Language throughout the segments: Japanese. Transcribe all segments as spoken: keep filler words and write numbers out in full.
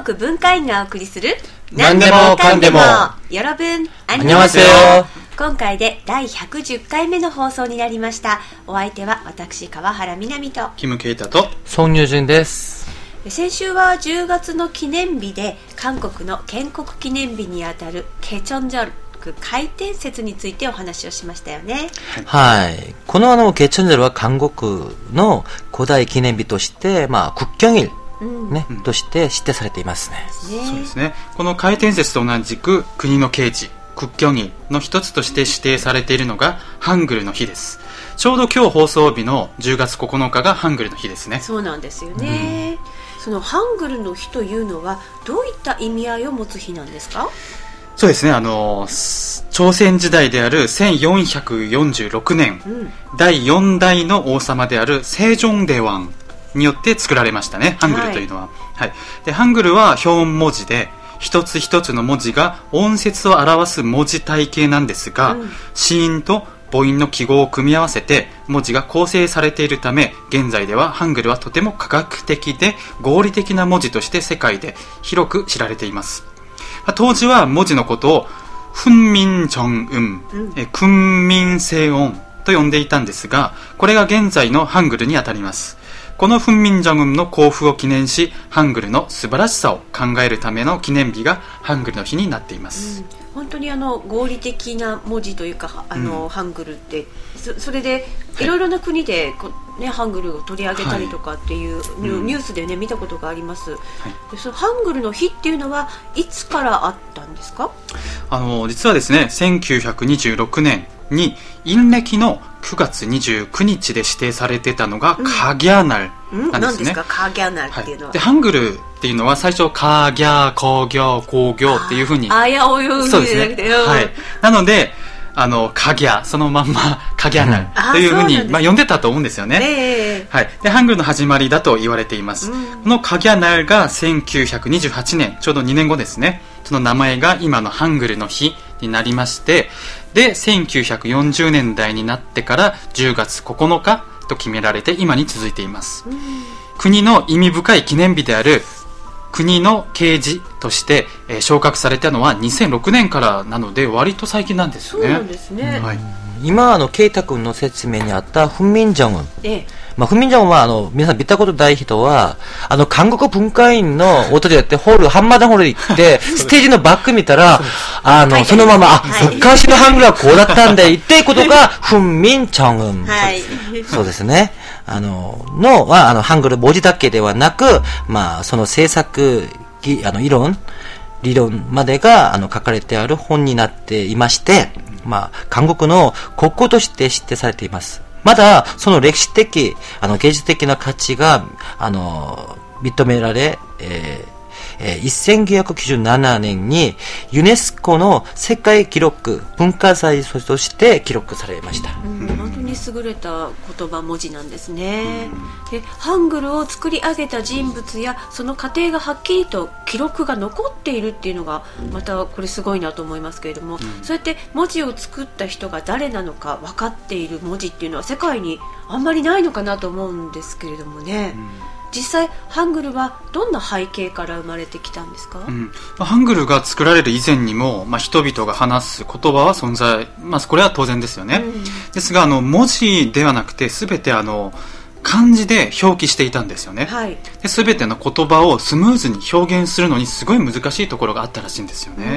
国文化院がお送りする何でもかんでも 여러분 안녕하세요。 今回でだいひゃくじゅっかいめの放送になりました。お相手は私川原みなみとキムケイタとソンニュジンです。 先週はじゅうがつの記念日で韓国の建国記念日にあたるケチョンジョル開天節についてお話をしましたよね。 はい。このあのケチョンジョルは韓国の古代記念日として、まあ国경일ね、うん、として指定されていますね。 そうですね。この開天節と同じく国の慶時국경일の一つとして指定されているのがハングルの日です。ちょうど今日放送日のじゅうがつここのかがハングルの日ですね。 そうなんですよね、うん、そのハングルの日というのはどういった意味合いを持つ日なんですか？ そうですね、あの朝鮮時代であるせんよんひゃくよんじゅうろくねん、うん、だいよん代の王様である世宗大王によって作られましたね、ハングルというのは、はいはい、でハングルは表音文字で一つ一つの文字が音節を表す文字体系なんですが、うん、子音と母音の記号を組み合わせて文字が構成されているため、現在ではハングルはとても科学的で合理的な文字として世界で広く知られています。当時は文字のことを훈민정음、訓民正音と呼んでいたんですが、これが現在のハングルにあたります。この훈민정음の交付を記念し、ハングルの素晴らしさを考えるための記念日がハングルの日になっています、うん、 本当にあの合理的な文字というかあの、うん、ハングルって そ, それでいろいろな国でこ、ね、ハングルを取り上げたりとかっていう、はい、ニュースで、ね、見たことがあります、はい、でそのハングルの日っていうのはいつからあったんですか？ あの実はですね、せんきゅうひゃくにじゅうろくねんに陰暦のくがつにじゅうくにちで指定されてたのがカギャナルなんですね、うん、何ですかカギャナルっていうのは、 はい、でハングルっていうのは最初カギャコギョコギョっていうふうにあやおよそうですね、はい、なのであのカギャそのまんまカギャナルというふうに、うんまあ、呼んでたと思うんですよね、えーはい、でハングルの始まりだと言われています、うん、このカギャナルがせんきゅうひゃくにじゅうはちねんちょうどにねんごですね。その名前が今のハングルの日になりまして、でせんきゅうひゃくよんじゅうねんだいになってからじゅうがつここのかと決められて今に続いています、うん、国の意味深い記念日である国の慶時として、えー、昇格されたのはにせんろくねんからなので割と最近なんですね。 そうなんですね、 はい、今あのケイタ君の説明にあった훈민정음、ええまあ、훈민정음はあの皆さん見たことない人はあの韓国文化院の音でやってホールハンマダホール行ってステージのバック見たらあのそのままあ、はい、昔のハングルはこうだったんだ言っていことが훈민정음、はい、そうですね。あののはあのハングル文字だけではなく、まあその制作あの理論理論までがあの書かれてある本になっていまして、まあ韓国の国語として指定されています。まだその歴史的あの芸術的な価値があの認められ、えーえー、せんきゅうひゃくきゅうじゅうななねんにユネスコの世界記録文化財として記録されました、 うん、本当に優れた言葉文字なんですね、うん、でハングルを作り上げた人物やその過程がはっきりと記録が残っているっていうのがまたこれすごいなと思いますけれども、うん、そうやって文字を作った人が誰なのか分かっている文字っていうのは世界にあんまりないのかなと思うんですけれどもね、うん、実際ハングルはどんな背景から生まれてきたんですか？ うん、ハングルが作られる以前にも、まあ、人々が話す言葉は存在、まあ、これは当然ですよね、うん、ですがあの文字ではなくて全てあの漢字で表記していたんですよね、はい、で全ての言葉をスムーズに表現するのにすごい難しいところがあったらしいんですよね。 うん、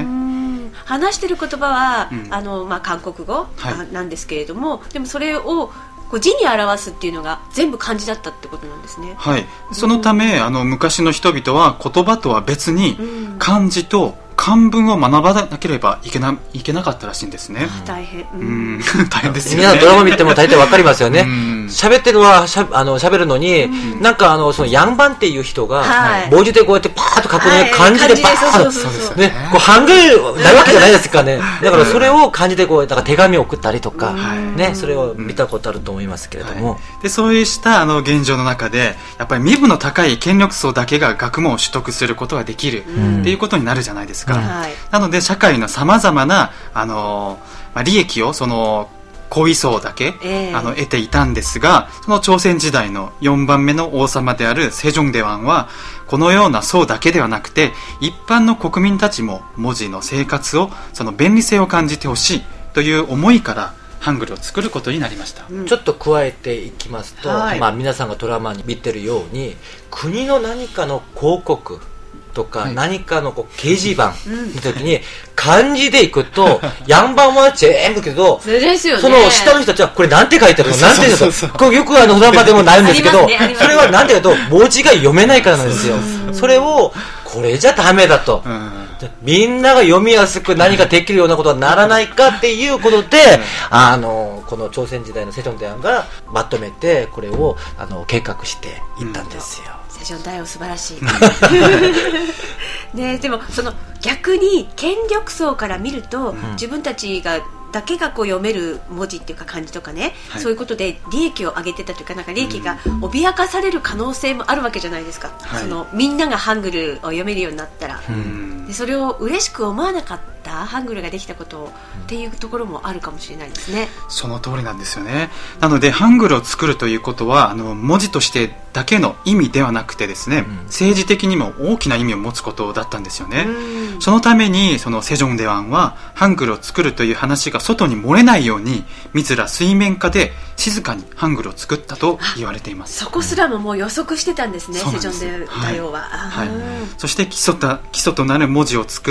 話している言葉は、うんあのまあ、韓国語、はい、なんですけれども、でもそれをこう字に表すっていうのが全部漢字だったってことなんですね。 はい、そのため、うん、あの昔の人々は言葉とは別に漢字と漢文を学ばなければいけな、いけなかったらしいんですね。 大変、 うん、大変ですよね。 皆さんドラマ見ても大体わかりますよね。喋ってるのはしゃあの喋るのに、うん、なんかあのそのヤンバンっていう人が、はい、文字でこうやってパーッと書くのに、はい、漢字でパーッとね、こうハングルないわけじゃないですかね。だからそれを漢字でこうだから手紙を送ったりとか、ね、それを見たことあると思いますけれども、はい、 でそういうしたあの現状の中でやっぱり身分の高い権力層だけが学問を取得することができる、うん、っていうことになるじゃないですか。うん、なので社会のさまざまなあの、まあ、利益をその高位層だけ、 えー、 あの得ていたんですが、その朝鮮時代のよんばんめの王様である世宗大王はこのような層だけではなくて一般の国民たちも文字の生活をその便利性を感じてほしいという思いからハングルを作ることになりました、 うん、ちょっと加えていきますと、はい、まあ、皆さんがドラマに見てるように国の何かの広告とか、はい、何かのこう掲示板の時に漢字でいくとヤンバンは全部けど、 それですよね、 その下の人たちはこれなんて書いてあるのなんて言うのこうよくあのドラマでもなるんですけど、ね、それはなんて言うと文字が読めないからなんですよ。それをこれじゃダメだと、うん、みんなが読みやすく何かできるようなことはならないかっていうことで、うん、あのこの朝鮮時代の世宗大王がまとめてこれをあの計画していったんですよ、 うん、世宗大王素晴らしいね、でもその逆に権力層から見ると、うん、自分たちがだけがこう読める文字っていうか漢字とかね、はい、そういうことで利益を上げてたというか、なんか利益が脅かされる可能性もあるわけじゃないですか、はい、そのみんながハングルを読めるようになったら、うん、でそれを嬉しく思わなかったハングルができたことっていうところもあるかもしれないですね。 その通りなんですよね。なのでハングルを作るということはあの文字としてだけの意味ではなくてですね、うん、政治的にも大きな意味を持つことだったんですよね、うん、そのためにその世宗大王はハングルを作るという話が外に漏れないように自ら水面下で静かにハングルを作ったと言われています。 そこすらももう予測してたんですね、世宗大王は、 はいはい、そして基礎た基礎となる文字を作って、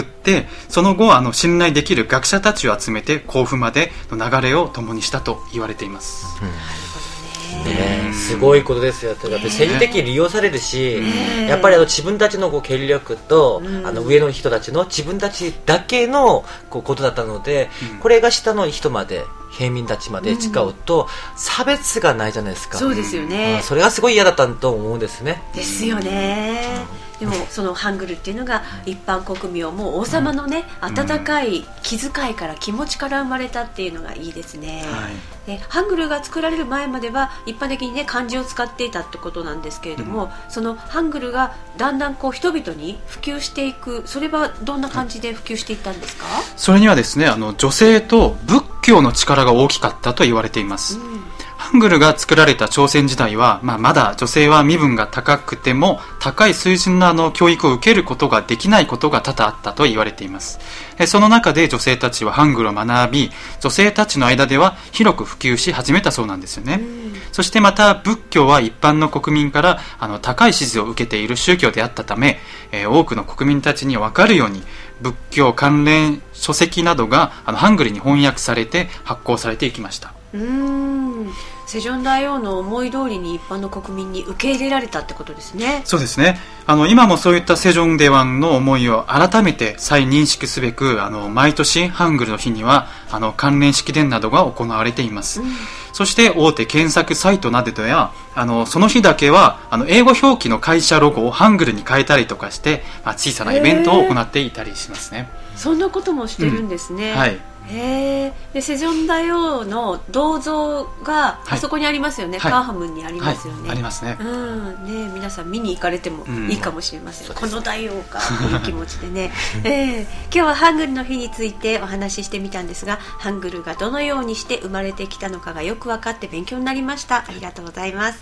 その後あの信頼できる学者たちを集めて公布までの流れを共にしたと言われています、うんね、すごいことですよ。やっぱり政治的に利用されるし、ね、やっぱりあの自分たちのこう権力と、うん、あの上の人たちの自分たちだけのこうことだったので、うん、これが下の人まで平民たちまで使うと、うん、差別がないじゃないですか。 そうですよね、 うん、それがすごい嫌だったと思うんですね。 ですよね、うん、でもそのハングルっていうのが一般国民をもう王様のね、うん、温かい気遣いから気持ちから生まれたっていうのがいいですね、はい、でハングルが作られる前までは一般的にね漢字を使っていたってことなんですけれども、うん、そのハングルがだんだんこう人々に普及していく、それはどんな感じで普及していったんですか？ それにはですね、あの女性と仏教の力が大きかったと言われています、うん、ハングルが作られた朝鮮時代は、まあ、まだ女性は身分が高くても高い水準のあの教育を受けることができないことが多々あったと言われています。その中で女性たちはハングルを学び、女性たちの間では広く普及し始めたそうなんですよね、うん、そしてまた仏教は一般の国民からあの高い支持を受けている宗教であったため、えー、多くの国民たちに分かるように仏教関連書籍などがあのハングルに翻訳されて発行されていきました。 うーん、世宗大王の思い通りに一般の国民に受け入れられたってことですね。 そうですね。あの今もそういった世宗大王の思いを改めて再認識すべく、あの毎年ハングルの日にはあの関連式典などが行われています、うん、そして大手検索サイトなどやあのその日だけはあの英語表記の会社ロゴをハングルに変えたりとかして、まあ、小さなイベントを行っていたりしますね。 そんなこともしてるんですね、 うん、はい。 へで世宗大王の銅像があそこにありますよね、はい、カーハムンにありますよね、はい、 ありますね、 うんね、皆さん見に行かれてもいいかもしれません、うん、この大王かという気持ちでね、えー、今日はハングルの日についてお話ししてみたんですが、ハングルがどのようにして生まれてきたのかがよく分かって勉強になりました。ありがとうございます。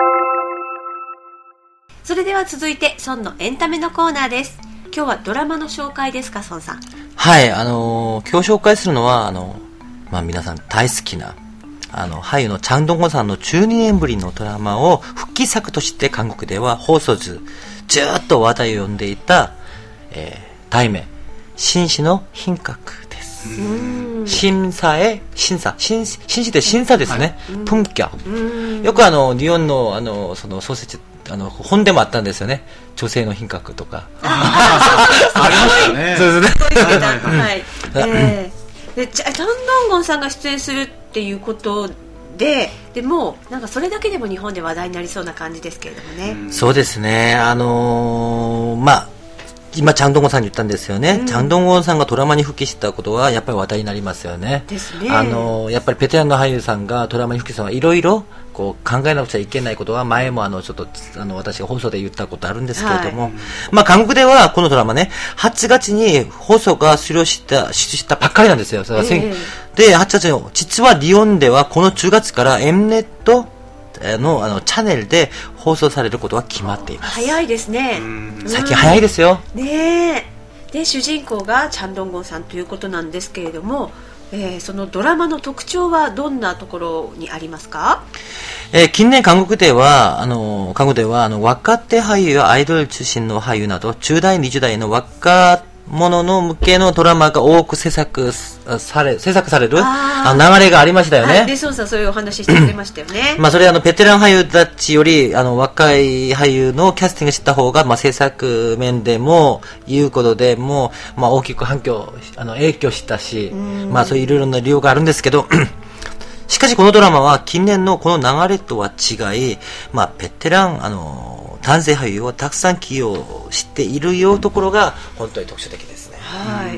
それでは続いて孫のエンタメのコーナーです。今日はドラマの紹介ですか、孫さん。 はい、あのー、今日紹介するのはあの、まあ、皆さん大好きなあの俳優のチャンドンゴさんのじゅうにねんぶりのドラマを復帰作として韓国では放送ずずっと話題を呼んでいた、えー、題名紳士の品格です。審査へ審査紳士で審査ですね、はい、품격。よくあの日本のあのその創設あの本でもあったんですよね、女性の品格とかありましたね。 そうですね。 はい。えー、でチャンドンゴンさんが出演するっていうことで、でもなんかそれだけでも日本で話題になりそうな感じですけれどもね。 そうですね。あのー、まあ今、チャンドンゴンさんに言ったんですよね。うん、チャンドンゴンさんがドラマに復帰したことは、やっぱり話題になりますよね。 ですね。 あの、やっぱりベテランの俳優さんがドラマに復帰したのは、いろいろ、こう、考えなくちゃいけないことは、前もあの、ちょっと、あの、私が放送で言ったことあるんですけれども、はい、まあ、韓国では、このドラマね、はちがつに放送が終了した、したばっかりなんですよ。えー、で、はちがつに、実は日本では、このじゅうがつから、エムネット、のあのチャンネルで放送されることは決まっています。 早いですね。 最近早いですよ。 ねえ。で主人公がチャンドンゴンさんということなんですけれども、えー、そのドラマの特徴はどんなところにありますか？ えー、近年韓国ではあの韓国ではあの若手俳優やアイドル中心の俳優などじゅう代にじゅう代の若ものの向けのドラマが多く制作され、制作されるあの流れがありましたよね。 はい、で、そうそう、そういうお話してくれましたよね。 まあ、それあの、ベテラン俳優たちより、あの、若い俳優のキャスティングした方が、まあ、制作面でも、いうことでも、まあ、大きく反響、あの、影響したし、まあ、そういういろいろな理由があるんですけど、しかしこのドラマは近年のこの流れとは違い、まあ、ベテラン、あの、男性俳優をたくさん起用しているようところが本当に特徴的ですね。 はい、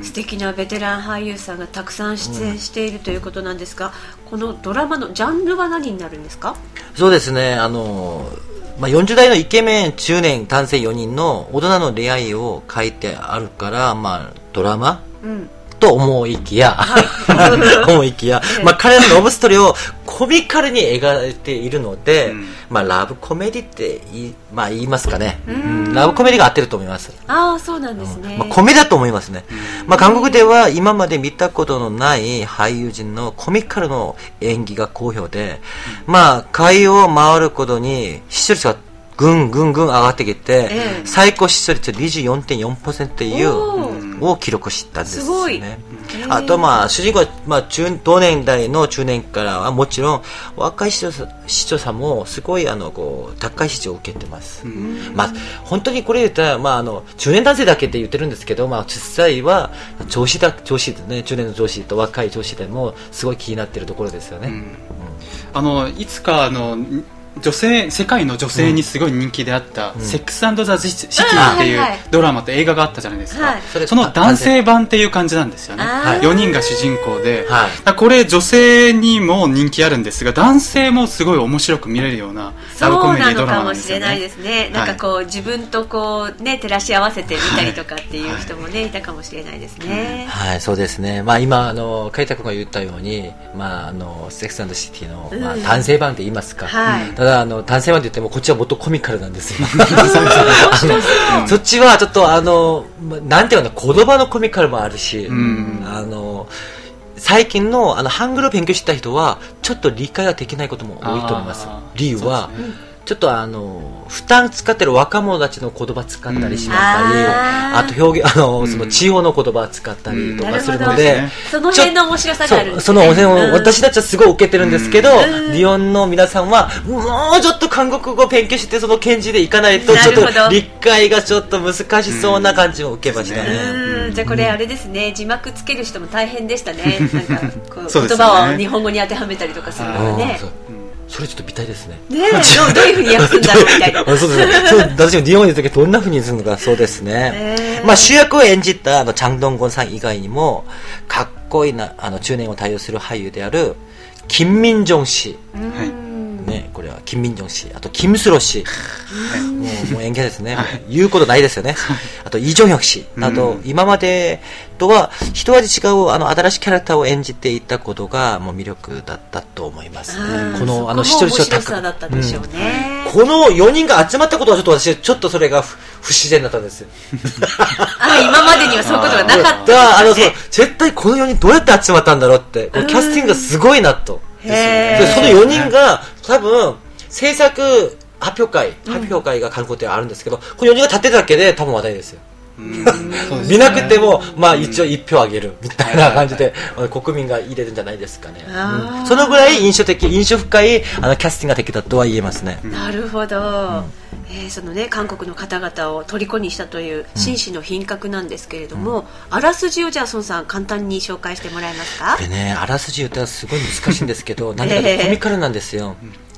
素敵なベテラン俳優さんがたくさん出演しているということなんですが、このドラマのジャンルは何になるんですか？ そうですね、あの、まあ、よんじゅう代のイケメン中年男性よにんの大人の恋愛を書いてあるから、まあ、ドラマ、うんと思いきや、はい、思いきや、まあ、彼らのラブストーリーをコミカルに描いているので、うん、まあ、ラブコメディって言い、まあ、言いますかね、うん、ラブコメディが合ってると思います。 ああ、そうなんですね。 うん、まあ、コメだと思いますね。うん、まあ、韓国では今まで見たことのない俳優陣のコミカルの演技が好評で、うん、まあ、回を回ることに視聴率がぐんぐんぐん上がってきて、ええ、最高視聴率 にじゅうよんてんよんパーセント というを記録したんですね。すごい。あと、まあ、主人公は、まあ、中同年代の中年からはもちろん若い視聴者、視聴者もすごいあのこう高い視聴を受けてます。まあ、本当にこれ言ったら、まあ、あの中年男性だけって言ってるんですけど、まあ、実際は上司だ上司ですね、中年の上司と若い上司でもすごい気になっているところですよね。うんうん、 あのいつかあの女性世界の女性にすごい人気であった「うん、セックス&ザ・シティ」っていうドラマと映画があったじゃないですか、はい、その男性版っていう感じなんですよね。よにんが主人公で、はい、これ女性にも人気あるんですが、男性もすごい面白く見れるようなラブコメディドラマなんですよね。そうなのかもしれないですね。なんかこう、はい、自分とこうね照らし合わせて見たりとかっていう人もね、はい、いたかもしれないですね。 はい、そうですね。まあ今あの海太君が言ったように、まああのセックス&シティの、まあ、男性版って言いますか。うん、はい、ただあの男性版って言ってもこっちはもっとコミカルなんですよ。あのそっちはちょっとあのなんていうの言葉のコミカルもあるし、うん、あの最近のあのハングルを勉強した人はちょっと理解ができないことも多いと思います。理由は、ちょっとあの負担使ってる若者たちの言葉使ったりしまったり、うん、あ, あと表現あの、うん、その地方の言葉使ったりとかするので、うん、 その辺の面白さがあるんですね。 その辺を、うん、私たちはすごい受けてるんですけど、うん、リヨンの皆さんはもうちょっと韓国語を勉強してその検事でいかないとちょっと理解がちょっと難しそうな感じを受けましたね。 うん、じゃあこれあれですね、字幕つける人も大変でしたね。なんかこう言葉を日本語に当てはめたりとかするのね。 それちょっと見たいですね。 ねえ、どういうふうに訳すんだろうみたいな。 そうですね。そう、私も日本にいるときどんなふうにするのか、そうですね。まあ主役を演じたあのチャンドンゴンさん以外にもかっこいいなあの中年を対応する俳優である金民ジョン氏。はい。ね、これは金民ジョン氏、あとキムスロ氏、はい、もうもう演技ですね、はい、言うことないですよね。あとイ・ジョンヒョク氏、あと、うん、今までとは一味違うあの新しいキャラクターを演じていたことがもう魅力だったと思いますね。このあの視聴率の高さだったでしょうね。 うん、このよにんが集まったことはちょっと私ちょっとそれが不自然だったんですよ。 あ、今までにはそういうことがなかったんですね。 あのそう絶対このよにんどうやって集まったんだろうって、このキャスティングがすごいなと。でそのよにんが多分制作発表会、うん、発表会が韓国ではあるんですけど、このよにんが立ってただけで多分話題ですよ。見なくても、まあ、一応一票あげるみたいな感じで、うん、国民が入れるんじゃないですかね。うん、そのぐらい印象的、印象深いあのキャスティングができたとは言えますね。 なるほど。うんえーそのね、韓国の方々を虜にしたという紳士の品格なんですけれども、うん、あらすじをじゃあ孫さん簡単に紹介してもらえますか。 これね、あらすじ言ったらすごい難しいんですけど、何かコミカルなんですよ。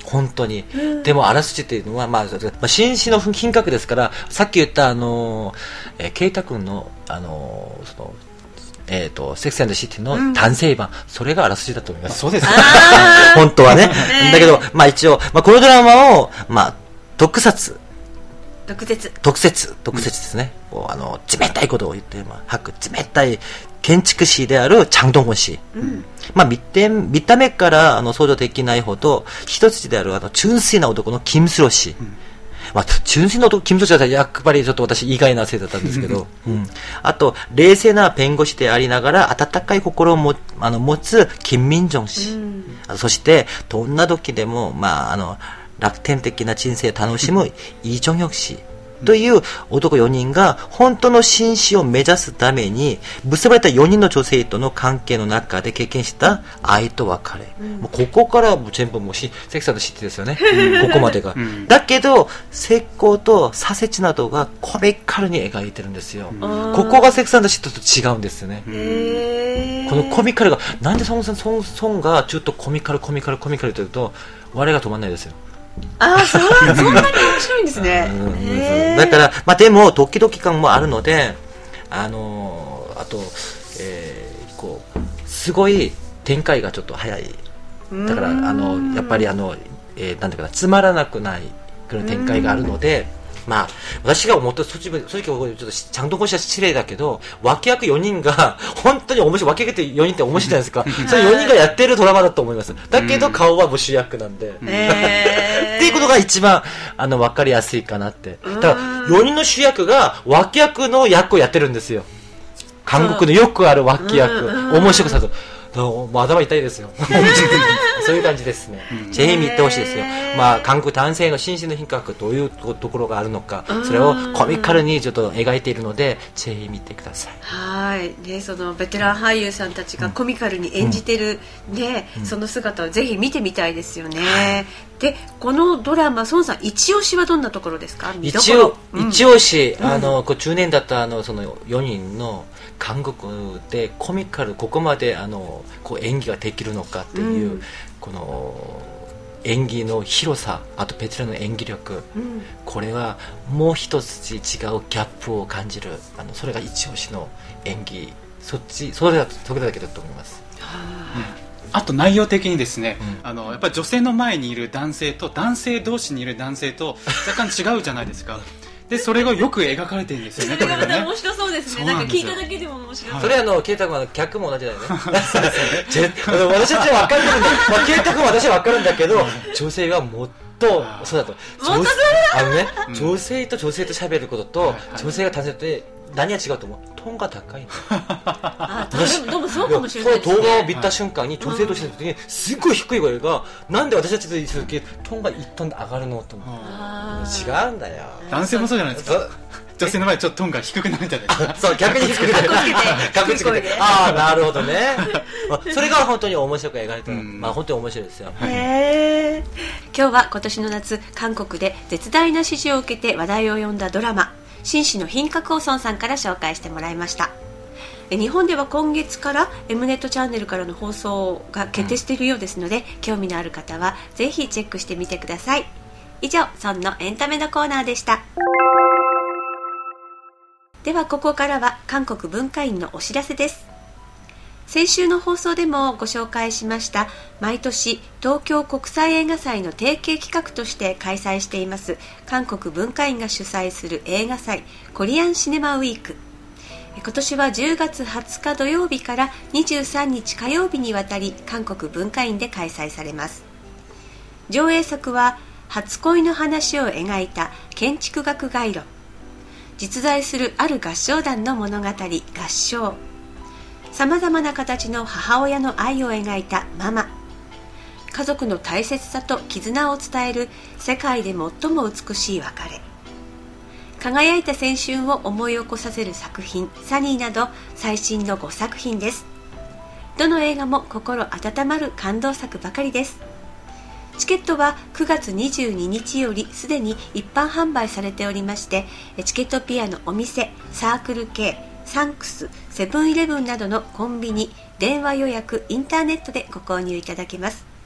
本当に。でもあらすじっていうのは、まあ、まあ、紳士の品格ですから、さっき言ったあの、えー、ケイタ君の、あのー、その、えっと、セックス&シティの男性版、うん、それがあらすじだと思います。 そうですね。 本当はね。だけど、まあ一応、まあこのドラマを、まあ、特撮。 特設。 特設。特設ですね。うん、あの、冷たいことを言って、まあ、吐く冷たい建築士であるチャンドンゴン氏。うん、まあ見て、見た目からあの想像できないほど、一筋であるあの、純粋な男のキムスロ氏。うん、まあ、純粋な男、キム・ソチはやっぱりちょっと私意外なせいだったんですけど、うん、あと、冷静な弁護士でありながら、温かい心をもあの持つ、金民正氏、うん、そして、どんな時でも、まあ、あの、楽天的な人生を楽しむ、イ・ジョンヒョク氏。という男よにんが本当の紳士を目指すために結ばれたよにんの女性との関係の中で経験した愛と別れ、うん、もうここからもう全部もうセクサーの知ってですよね、うん、ここまでが、うん、だけど石膏と左折などがコミカルに描いてるんですよ、うん、ここがセクサーの知ってと違うんですよね、うん、このコミカルがなんでそもそもソンがちょっとコミカルコミカルコミカルというと笑いが止まらないですよ。 ああ、そう、そんなに面白いんですね。 だから、まあ、でもドキドキ感もあるので、あのー、あと、えー、こうすごい展開がちょっと早い。だからあのやっぱりあの、えー、なんていうかな、つまらなくないくらい展開があるので。まあ、私が思った正直、正直ちょっとちゃんとこしは失礼だけど、脇役よにんが本当に面白い、脇役ってよにんって面白いじゃないですか。それよにんがやってるドラマだと思います。だけど顔はもう主役なんで、えー、っていうことが一番あの分かりやすいかなって。だからよにんの主役が脇役の役をやってるんですよ。韓国のよくある脇役、面白くさと。もう頭痛いですよ。そういう感じですね。うん、ぜひ見てほしいですよ。まあ、韓国男性の心身の品格どういうところがあるのか、それをコミカルにちょっと描いているので、ぜひ見てください。 はい。ね、そのベテラン俳優さんたちがコミカルに演じてる、うん、ね、うん、その姿をぜひ見てみたいですよね。はい、で、このドラマ、孫さん一押しはどんなところですか？見どころ。 一一押し、うん、あの、こうじゅうねんだったあのそのよにんの韓国でコミカルここまであのこう演技ができるのかっていう、うん、この演技の広さ、あとベテランの演技力、うん、これはもう一つ違うギャップを感じる、あのそれが一押しの演技、そっちそれだそれだけだと思います。はあ、あと内容的にですね、うん、あのやっぱり女性の前にいる男性と男性同士にいる男性と若干違うじゃないですか。でそれがよく描かれてるんですよね。これがね、 面白そうですね。なんか聞いただけでも面白い。はい、 それはあのケイタ君は客も同じだよね。私たちは分かるんだ、まあ、ケイタ君は私は分かるんだけど、女性はもっとそうだと。 もっとあのね、うん、女性と女性と喋ることと、はいはい、女性が男性って何が違うと思う？トーンが高いの。 あ、でもそうかもしれないですね。 動画を見た瞬間に女性としてる時にすっごい低い声が、なんで私たちと言う時トーンが一トンで上がるのと思う。違うんだよ。 男性もそうじゃないですか。女性の前でちょっとトーンが低くなるじゃないですか。 そう、逆に低くなる。逆に低くなる。ああ、なるほどね。それが本当に面白く描かれた。まあ本当に面白いですよ。 へー。今日は今年の夏、韓国で絶大な支持を受けて話題を呼んだドラマ、紳士の品格を孫さんから紹介してもらいました。日本では今月から M ネットチャンネルからの放送が決定しているようですので、興味のある方はぜひチェックしてみてください。以上、孫のエンタメのコーナーでした。ではここからは韓国文化院のお知らせです。先週の放送でもご紹介しました毎年東京国際映画祭の提携企画として開催しています韓国文化院が主催する映画祭コリアンシネマウィーク。今年はじゅうがつはつか土曜日からにじゅうさんにち火曜日にわたり韓国文化院で開催されます。上映作は初恋の話を描いた建築学概論、実在するある合唱団の物語合唱、さまざまな形の母親の愛を描いたママ、家族の大切さと絆を伝える世界で最も美しい別れ、輝いた青春を思い起こさせる作品サニーなど最新のごさく品です。どの映画も心温まる感動作ばかりです。チケットはくがつにじゅうににちよりすでに一般販売されておりまして、チケットピアのお店、サークル系、サンクス、セブンイレブンなどのコンビニ、電話予約、インターネットでご購入いただけます。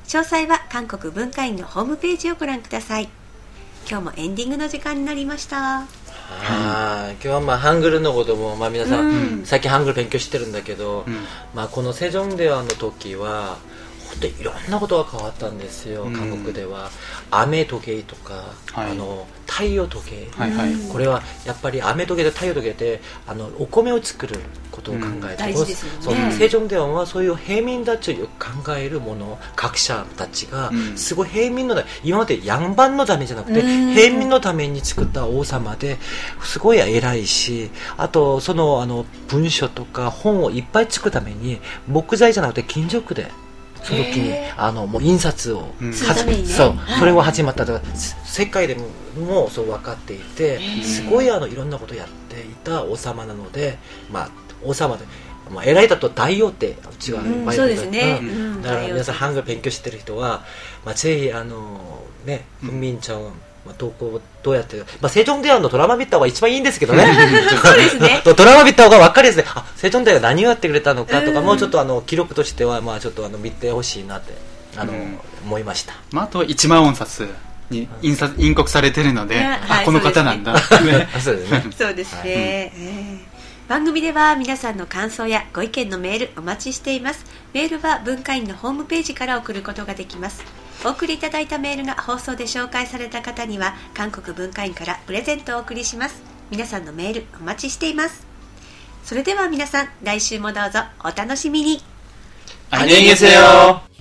詳細は韓国文化院のホームページをご覧ください。今日もエンディングの時間になりました。 あ今日はまあハングルのことも、まあ、皆さん、うん、最近ハングル勉強してるんだけど、うん、まあ、このセジョンデワの時は本当にいろんなことが変わったんですよ、うん、韓国では雨時計とか、はい、あの太陽時計、はいはい、これはやっぱり雨時計と太陽時計であのお米を作ることを考えて、うん、大事ですよね。セジョンデワはそういう平民たちをよく考えるもの、学者たちがすごい平民のため、今までヤンバンのためじゃなくて、うん、平民のために作った王様ですごい偉いし、あとそのあの文書とか本をいっぱい作るために木材じゃなくて金属でその時にあのもう印刷を、うん、はじ、ね、そう、はい、それが始まったと世界でももそう分かっていて、すごいあのいろんなことをやっていた王様なので、まあ、王様で、まあ、偉いだと大王ってうちは、 うん、そうですね、 うん、だから皆さんハングル勉強してる人は、まあ、ぜひあのねフンミンチョンまあ、どこどうやって、まあ、セジョンデワのドラマ見た方が一番いいんですけどねそうですねドラマ見た方が分かりやすい、あセジョンデワが何をやってくれたのかとか、もうちょっとあの記録としては、まあ、ちょっとあの見てほしいなってあの、うん、思いました、 まあ、あといちまん音札に印刷印刻されてるので、あ、はい、この方なんだそうですねそうですね、はい、えー、番組では皆さんの感想やご意見のメールお待ちしています。メールは文化院のホームページから送ることができます。お送りいただいたメールが放送で紹介された方には韓国文化院からプレゼントをお送りします。皆さんのメールお待ちしています。それでは皆さん来週もどうぞお楽しみに。 안녕히계세요。